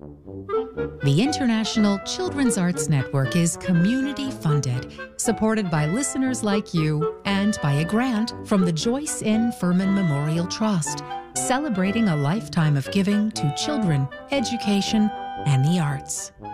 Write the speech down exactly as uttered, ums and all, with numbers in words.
The International Children's Arts Network is community-funded, supported by listeners like you, and by a grant from the Joyce N. Furman Memorial Trust, celebrating a lifetime of giving to children, education, and the arts.